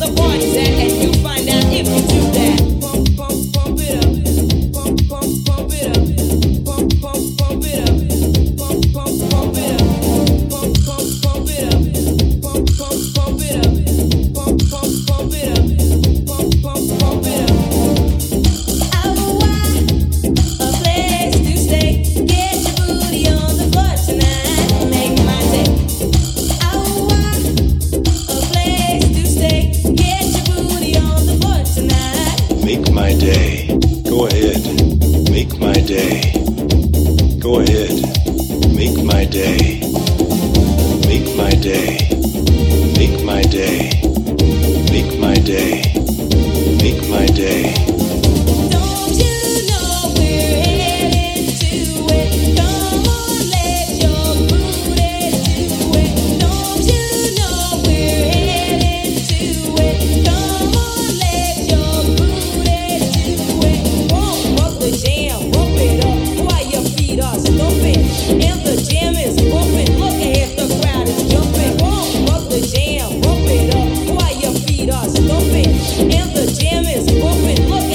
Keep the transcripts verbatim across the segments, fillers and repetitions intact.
Jam is bumping, look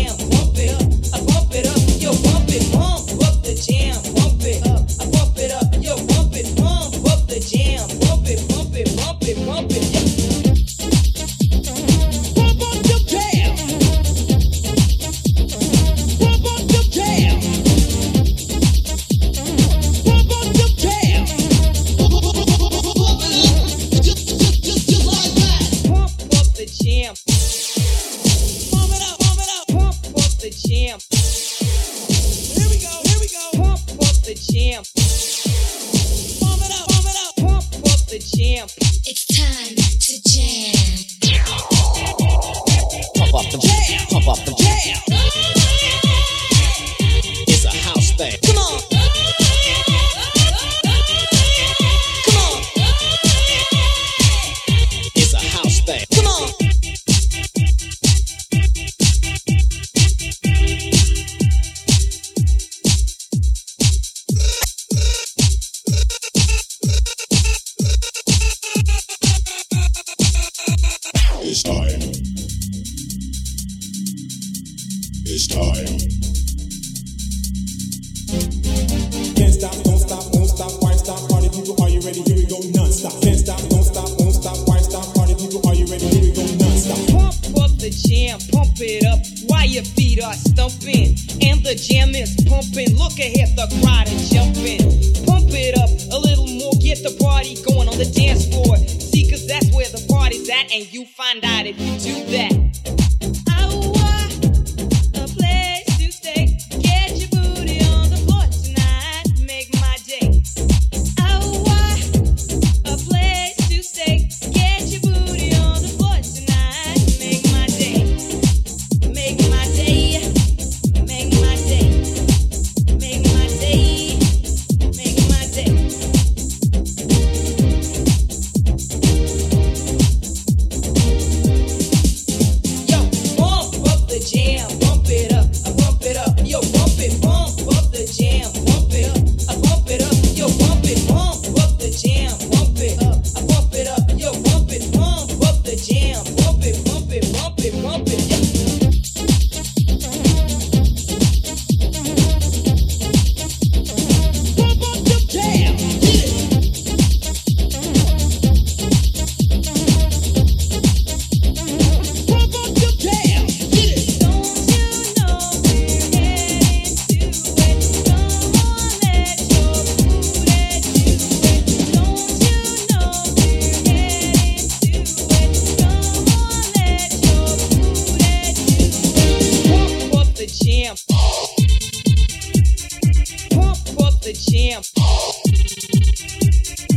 jam, pump it up, I pump it up, yo, pump it, pump up the jam, pump it up, I pump it up, yo, pump it, pump up the jam, pump it, pump it, pump it, pump it, yeah. Pump up the jam, pump up the jam, pump up the jam, pump up the jam. The jam. Here we go, here we go. Pump up the jam. Pump it up, pump it up. Pump up the jam. It's time to jam. Pump up the jam. Pump up the jam. It's a house thing. Come on. Come on. It's a house thing. Come on. It's time. It's time. Can't stop, don't stop, won't stop, why stop? Party people, are you ready? Here we go non-stop. Can't stop, don't stop, won't stop, why stop? Party people, are you ready? Here we go non-stop. Pump up the jam, pump it up while your feet are stumping. And the jam is pumping. Look ahead, the crowd is jumping. Pump it up a little more, get the party going on the dance floor. See, cause that's where the party's at, and you find out if you do that.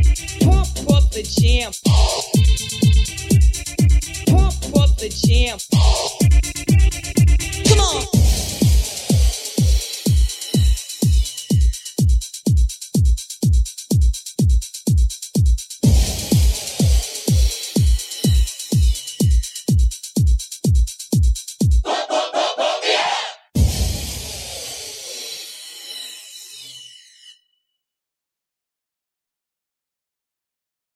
Pump up the jam. Pump up the jam.